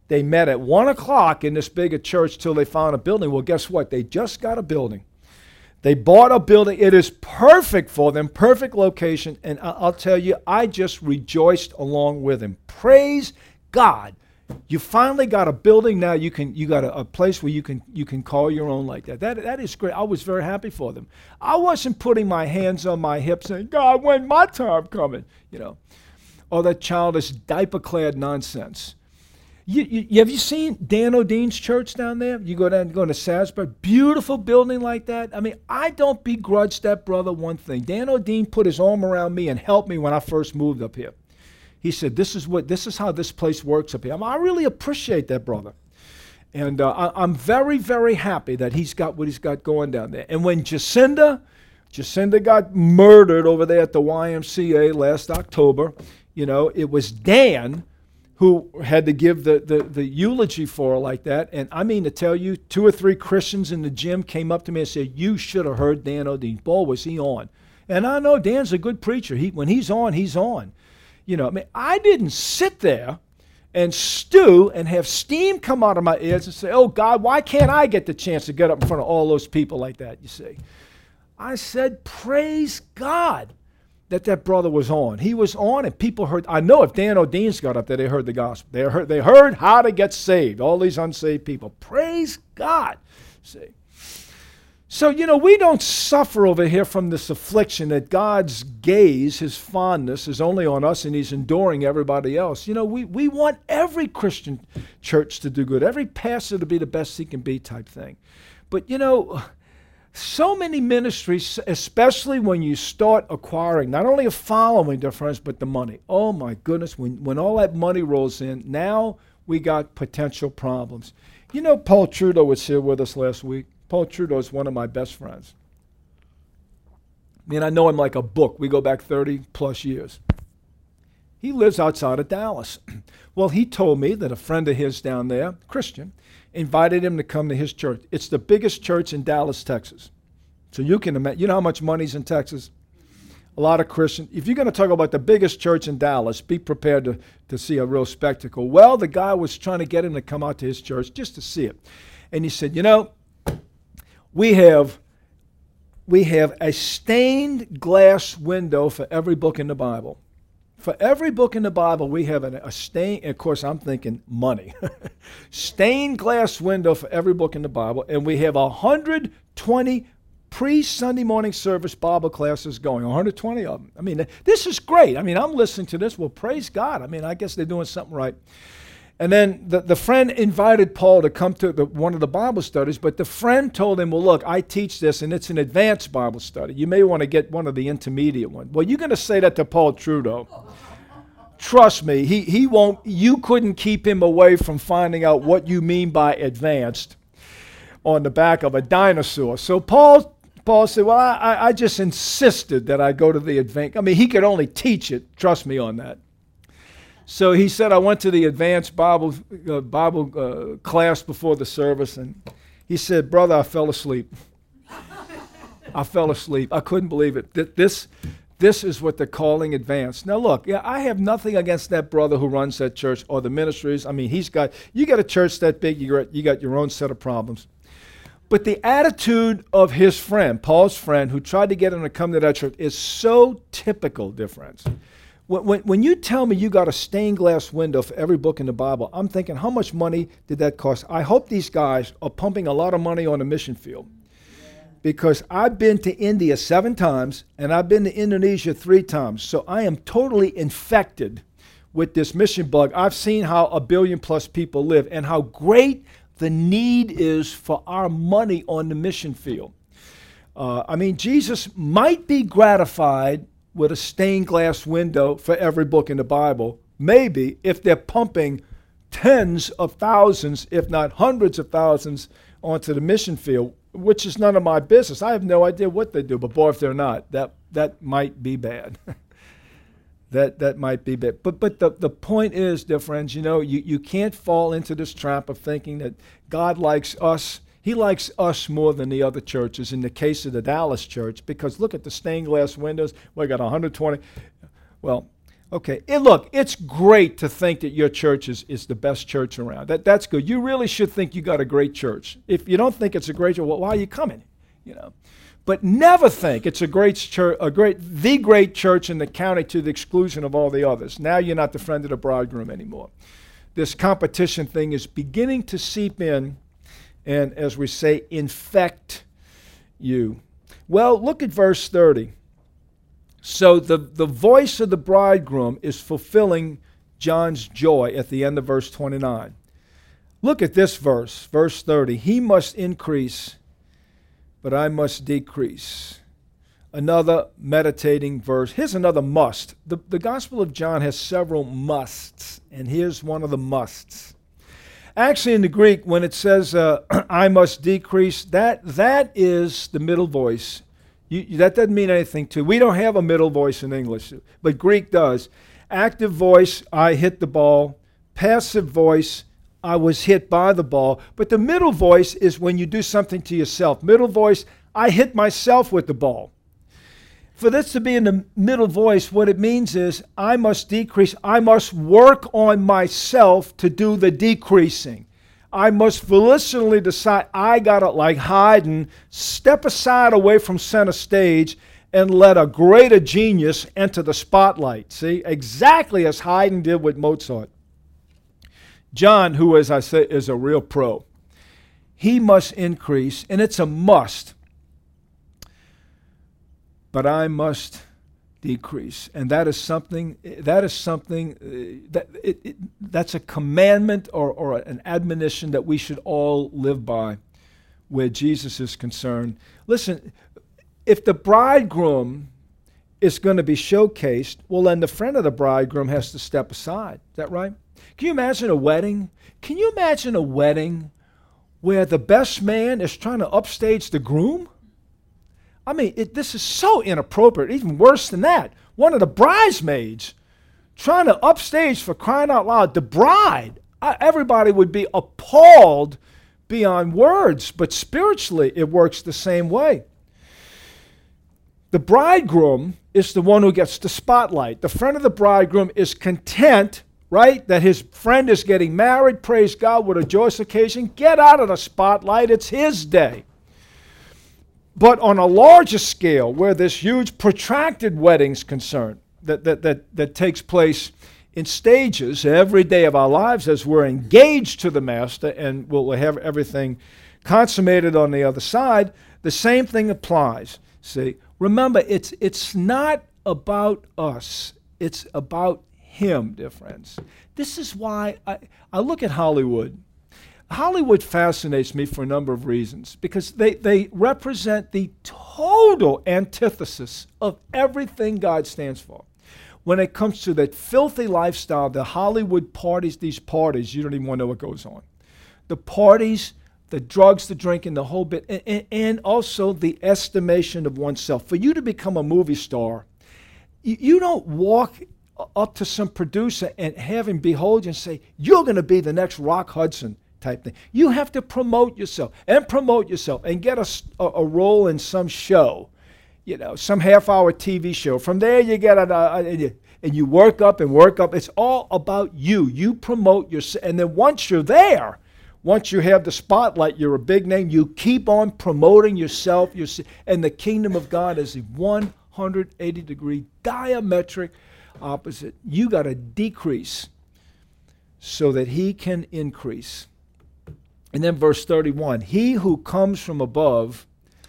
They met at 1 o'clock in this bigger church till they found a building. Well, guess what? They just got a building. They bought a building. It is perfect for them, perfect location. And I'll tell you, I just rejoiced along with him. Praise God. You finally got a building now. You got a place where you can call your own like that. That is great. I was very happy for them. I wasn't putting my hands on my hips saying, God, when my time coming? All that childish diaper-clad nonsense. Have you seen Dan O'Dean's church down there? You go to Salisbury, beautiful building like that. I mean, I don't begrudge that brother one thing. Dan O'Dean put his arm around me and helped me when I first moved up here. He said, this is how this place works up here. I really appreciate that brother. And I'm very, very happy that he's got what he's got going down there. And when Jacinda got murdered over there at the YMCA last October, it was Dan who had to give the eulogy for her like that. And I mean to tell you, 2 or 3 Christians in the gym came up to me and said, you should have heard Dan O'Dean. Boy, was he on. And I know Dan's a good preacher. When he's on, he's on. I didn't sit there and stew and have steam come out of my ears and say, oh, God, why can't I get the chance to get up in front of all those people like that, you see? I said, praise God that brother was on. He was on, and people heard. I know if Dan O'Dean's got up there, they heard the gospel. They heard how to get saved, all these unsaved people. Praise God. See? So, we don't suffer over here from this affliction that God's gaze, his fondness, is only on us and he's enduring everybody else. We want every Christian church to do good, every pastor to be the best he can be type thing. But, so many ministries, especially when you start acquiring not only a following, dear friends, but the money. Oh, my goodness, when all that money rolls in, now we got potential problems. Paul Trudeau was here with us last week. Paul Trudeau is one of my best friends. I know him like a book. We go back 30 plus years. He lives outside of Dallas. Well, he told me that a friend of his down there, Christian, invited him to come to his church. It's the biggest church in Dallas, Texas. So you can imagine, how much money's in Texas? A lot of Christians. If you're going to talk about the biggest church in Dallas, be prepared to see a real spectacle. Well, the guy was trying to get him to come out to his church just to see it. And he said, we have a stained glass window for every book in the Bible. For every book in the Bible, we have a stained, of course, I'm thinking money. Stained glass window for every book in the Bible, and we have 120 pre-Sunday morning service Bible classes going, 120 of them. This is great. I'm listening to this. Well, praise God. I guess they're doing something right. And then the friend invited Paul to come to one of the Bible studies, but the friend told him, well, look, I teach this, and it's an advanced Bible study. You may want to get one of the intermediate ones. Well, you're going to say that to Paul Trudeau. Trust me, he won't. You couldn't keep him away from finding out what you mean by advanced on the back of a dinosaur. So Paul said, well, I just insisted that I go to the advanced. He could only teach it. Trust me on that. So he said, I went to the advanced Bible class before the service, and he said, brother, I fell asleep. I fell asleep. I couldn't believe it. This is what they're calling advanced. Now look, I have nothing against that brother who runs that church or the ministries. You got a church that big, you got your own set of problems. But the attitude of his friend, Paul's friend, who tried to get him to come to that church is so typical, dear friends. When you tell me you got a stained glass window for every book in the Bible, I'm thinking, how much money did that cost? I hope these guys are pumping a lot of money on the mission field. Because I've been to India 7 times, and I've been to Indonesia 3 times. So I am totally infected with this mission bug. I've seen how 1 billion plus people live and how great the need is for our money on the mission field. Jesus might be gratified with a stained glass window for every book in the Bible, maybe, if they're pumping tens of thousands, if not hundreds of thousands, onto the mission field, which is none of my business. I have no idea what they do, but boy, if they're not, that might be bad. that might be bad. But the point is, dear friends, you can't fall into this trap of thinking that God likes us. He likes us more than the other churches in the case of the Dallas church, because look at the stained glass windows. We got 120. Well, Okay, and look, it's great to think that your church is the best church around. That's good. You really should think you got a great church. If you don't think it's a great church, well, why are you coming? You know, but never think it's a great church, the great church in the county to the exclusion of all the others. Now you're not the friend of the bridegroom anymore. This competition thing is beginning to seep in, and as we say, infect you. Well, look at verse 30. So the voice of the bridegroom is fulfilling John's joy at the end of verse 29. Look at this verse, verse 30. He must increase, but I must decrease. Another meditating verse. Here's another must. The Gospel of John has several musts, and here's one of the musts. Actually, in the Greek, when it says, I must decrease, that is the middle voice. That doesn't mean anything to. We don't have a middle voice in English, but Greek does. Active voice, I hit the ball. Passive voice, I was hit by the ball. But the middle voice is when you do something to yourself. Middle voice, I hit myself with the ball. For this to be in the middle voice, what it means is I must decrease. I must work on myself to do the decreasing. I must volitionally decide I got to, like Haydn, step aside away from center stage and let a greater genius enter the spotlight. See, exactly as Haydn did with Mozart. John, who, as I say, is a real pro, he must increase, and it's a must. But I must decrease, and that's a commandment or an admonition that we should all live by where Jesus is concerned. Listen, if the bridegroom is going to be showcased, well, then the friend of the bridegroom has to step aside. Is that right? Can you imagine a wedding? Can you imagine a wedding where the best man is trying to upstage the groom? I mean, this is so inappropriate, even worse than that. One of the bridesmaids trying to upstage, for crying out loud, the bride. Everybody would be appalled beyond words, but spiritually it works the same way. The bridegroom is the one who gets the spotlight. The friend of the bridegroom is content, right, that his friend is getting married. Praise God, what a joyous occasion. Get out of the spotlight. It's his day. But on a larger scale, where this huge protracted wedding's concerned, that takes place in stages every day of our lives as we're engaged to the Master and we'll have everything consummated on the other side, the same thing applies. See, remember, it's not about us. It's about Him, dear friends. This is why I look at Hollywood. Hollywood fascinates me for a number of reasons because they represent the total antithesis of everything God stands for. When it comes to that filthy lifestyle, the Hollywood parties, these parties, you don't even want to know what goes on. The parties, the drugs, the drinking, the whole bit, and also the estimation of oneself. For you to become a movie star, you don't walk up to some producer and have him behold you and say, you're going to be the next Rock Hudson type thing. You have to promote yourself and get a role in some show, some half-hour TV show. From there you get and you work up. It's all about you. You promote yourself, and then once you're there, once you have the spotlight, you're a big name, you keep on promoting yourself, and the kingdom of God is a 180-degree diametric opposite. You got to decrease so that He can increase. And then verse 31, He who comes from above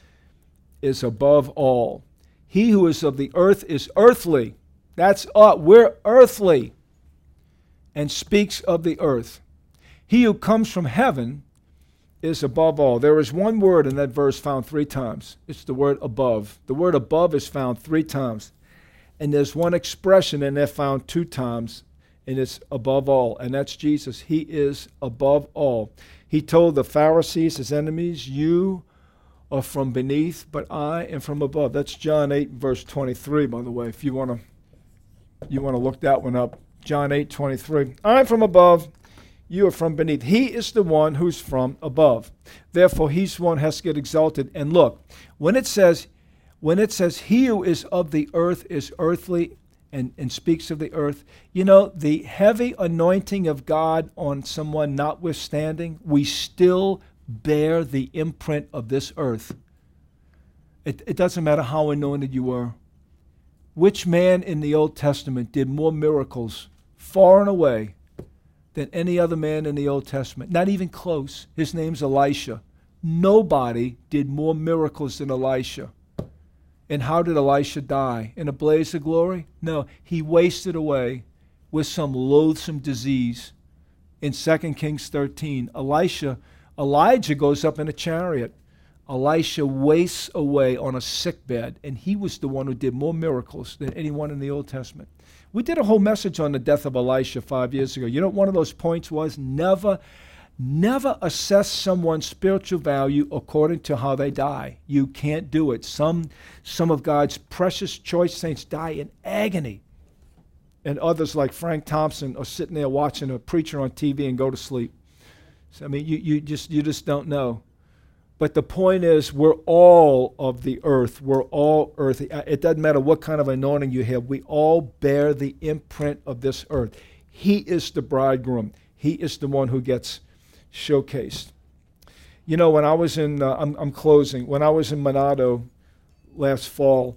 is above all. He who is of the earth is earthly. That's us. We're earthly and speaks of the earth. He who comes from heaven is above all. There is one word in that verse found 3 times. It's the word above. The word above is found 3 times. And there's one expression in there found 2 times, and it's above all, and that's Jesus. He is above all. He told the Pharisees, his enemies, you are from beneath, but I am from above. That's John 8, verse 23, by the way, if you want to look that one up. John 8, 23. I'm from above, you are from beneath. He is the one who's from above. Therefore, He's the one who has to get exalted. And look, when it says he who is of the earth is earthly, and speaks of the earth. You know, the heavy anointing of God on someone notwithstanding, we still bear the imprint of this earth. It doesn't matter how anointed you were. Which man in the Old Testament did more miracles far and away than any other man in the Old Testament? Not even close. His name's Elisha. Nobody did more miracles than Elisha. And how did Elisha die? In a blaze of glory? No, he wasted away with some loathsome disease. In 2 Kings 13, Elijah goes up in a chariot. Elisha wastes away on a sickbed, and he was the one who did more miracles than anyone in the Old Testament. We did a whole message on the death of Elisha 5 years ago. You know what one of those points was? Never assess someone's spiritual value according to how they die. You can't do it. Some of God's precious choice saints die in agony. And others like Frank Thompson are sitting there watching a preacher on TV and go to sleep. So, I mean, you just don't know. But the point is, we're all of the earth. We're all earthy. It doesn't matter what kind of anointing you have. We all bear the imprint of this earth. He is the bridegroom. He is the one who gets showcased. You know, when I was in, I'm closing. When I was in Monado last fall,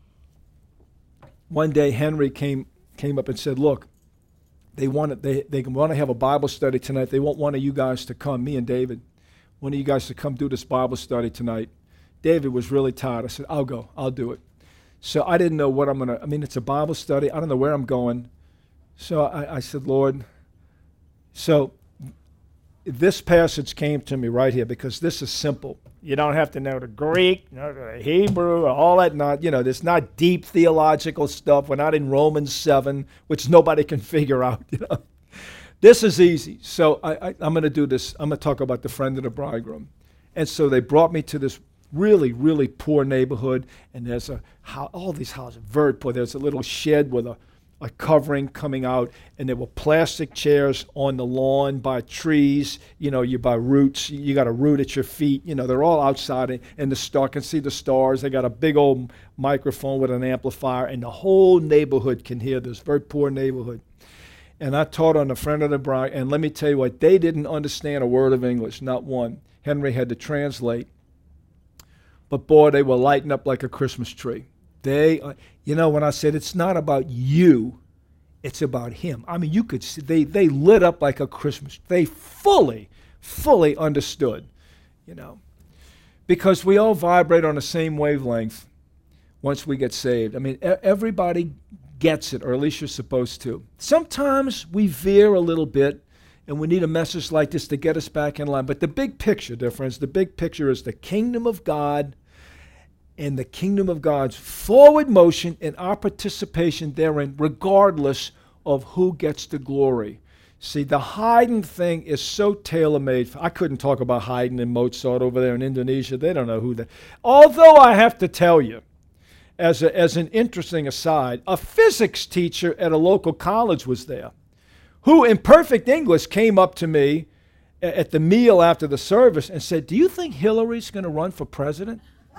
one day Henry came up and said, "Look, they want to have a Bible study tonight. They want one of you guys to come, me and David. One of you guys to come do this Bible study tonight." David was really tired. I said, "I'll go. I'll do it." So I didn't know what it's a Bible study. I don't know where I'm going. So I said, "Lord." So this passage came to me right here because this is simple. You don't have to know the Greek, the Hebrew, or all that. There's not deep theological stuff. We're not in Romans 7, which nobody can figure out. This is easy. So I'm going to do this. I'm going to talk about the friend of the bridegroom. And so they brought me to this really, really poor neighborhood, and there's all these houses, very poor. There's a little shed with a covering coming out, and there were plastic chairs on the lawn by trees. You by roots. You got a root at your feet. They're all outside in the star. Can see the stars. They got a big old microphone with an amplifier, and the whole neighborhood can hear this. Very poor neighborhood. And I taught on the friend of the bride, and let me tell you what, they didn't understand a word of English, not one. Henry had to translate. But boy, they were lighting up like a Christmas tree. When I said it's not about you, it's about him. I mean, you could see they lit up like a Christmas. They fully understood, because we all vibrate on the same wavelength once we get saved. I mean, everybody gets it, or at least you're supposed to. Sometimes we veer a little bit, and we need a message like this to get us back in line. But the big picture, dear friends, the big picture is the kingdom of God and the kingdom of God's forward motion and our participation therein, regardless of who gets the glory. See, the Haydn thing is so tailor-made. I couldn't talk about Haydn and Mozart over there in Indonesia. They don't know who they are. Although I have to tell you, as an interesting aside, a physics teacher at a local college was there, who in perfect English came up to me at the meal after the service and said, "Do you think Hillary's going to run for president?"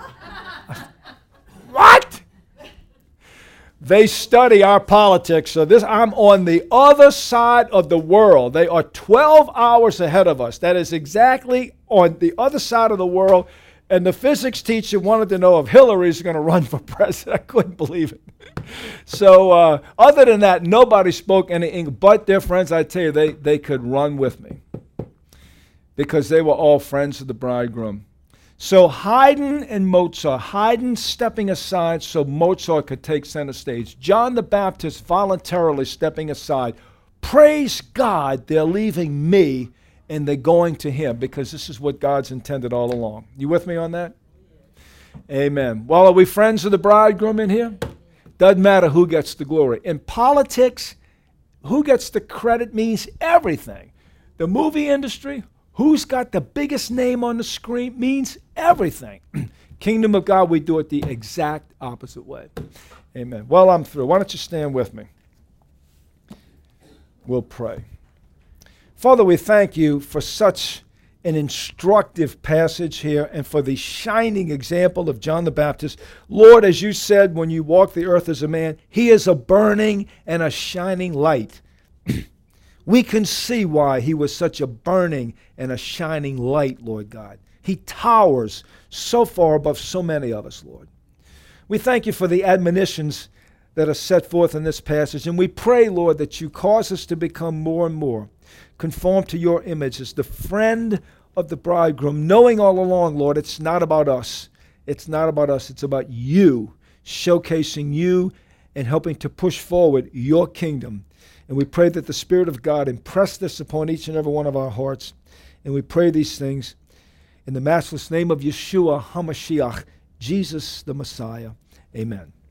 What? They study our politics, so I'm on the other side of the world. They are 12 hours ahead of us. That is exactly on the other side of the world. And the physics teacher wanted to know if Hillary's going to run for president. I couldn't believe it. So other than that, nobody spoke any English. But their friends, I tell you, they could run with me because they were all friends of the bridegroom. So Haydn and Mozart, Haydn stepping aside so Mozart could take center stage. John the Baptist voluntarily stepping aside. Praise God, they're leaving me and they're going to him, because this is what God's intended all along. You with me on that? Amen. Well, are we friends of the bridegroom in here? Doesn't matter who gets the glory. In politics, who gets the credit means everything. The movie industry, who's got the biggest name on the screen means everything. Kingdom of God, we do it the exact opposite way. Amen. Well, I'm through. Why don't you stand with me? We'll pray. Father, we thank you for such an instructive passage here and for the shining example of John the Baptist. Lord, as you said when you walked the earth as a man, he is a burning and a shining light. We can see why he was such a burning and a shining light, Lord God. He towers so far above so many of us, Lord. We thank you for the admonitions that are set forth in this passage, and we pray, Lord, that you cause us to become more and more conformed to your image as the friend of the bridegroom, knowing all along, Lord, it's not about us. It's not about us. It's about you, showcasing you and helping to push forward your kingdom. And we pray that the Spirit of God impress this upon each and every one of our hearts. And we pray these things in the matchless name of Yeshua HaMashiach, Jesus the Messiah. Amen.